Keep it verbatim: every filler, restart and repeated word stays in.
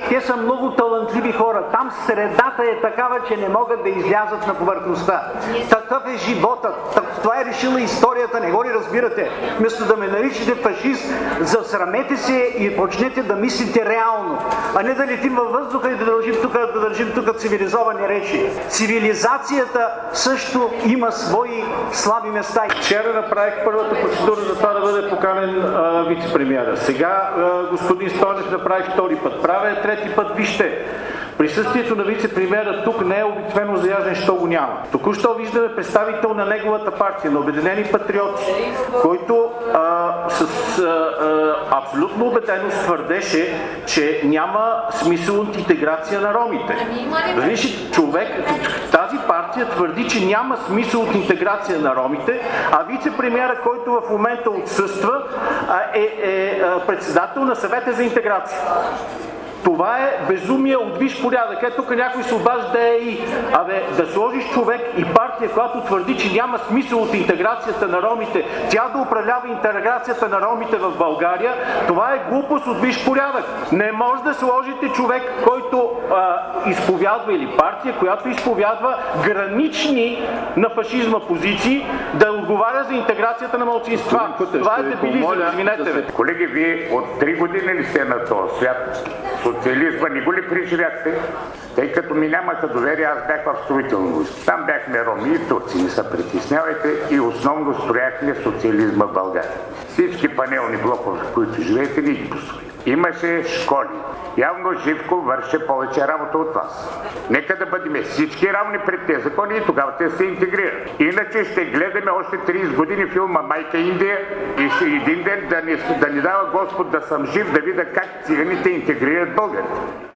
Те са много талантливи хора. Там средата е такава, че не могат да излязат на повърхността. Такъв е животът. Това е решила историята, не го ли разбирате? Вместо да ме наричате фашист, засрамете се и почнете да мислите реално, а не да летим във въздуха и да държим тук, да държим тук цивилизовани речи. Цивилизацията също има свои слаби места. Вчера направих първата процедура за това да бъде поканен вице-премиера. Сега а, господин Стойнев направи втори път. Правя трети път. Вижте, присъствието на вице-премиера тук не е обикновено заяждане, що го няма. Току-що виждаме представител на неговата партия, на Обединени патриоти, който а, с а, а, абсолютно убеденост твърдеше, че няма смисъл от интеграция на ромите. Виж, човек, тази партия твърди, че няма смисъл от интеграция на ромите, а вице-премиера, който в момента отсъства, е, е председател на съвета за интеграция. Това е безумие от висш порядък. Е, тук някой се обажда е и... Абе, да сложиш човек и партия, която твърди, че няма смисъл от интеграцията на ромите, тя да управлява интеграцията на ромите в България, това е глупост от висш порядък. Не може да сложите човек, който а, изповядва, или партия, която изповядва гранични на фашизма позиции, да отговаря за интеграцията на малцинства. Това е дебилизъм, извинете ме. Колеги, вие от три години ли сте на този свят? Социализма не го ли преживяхте? Тъй като ми нямаха доверие, аз бях в строително войско. Там бяхме роми и турци, не се притеснявайте, и основно строяхме социализма в България. Всички панелни блокове, в които живеете, ни ги построили. Имаше школи. Явно Живко върше повече работа от вас. Нека да бъдем всички равни пред тези закони и тогава те се интегрират. Иначе ще гледаме още трийсет години филма Майка Индия и ще един ден да ни, да ни дава Господ да съм жив, да видя как циганите интегрират българите.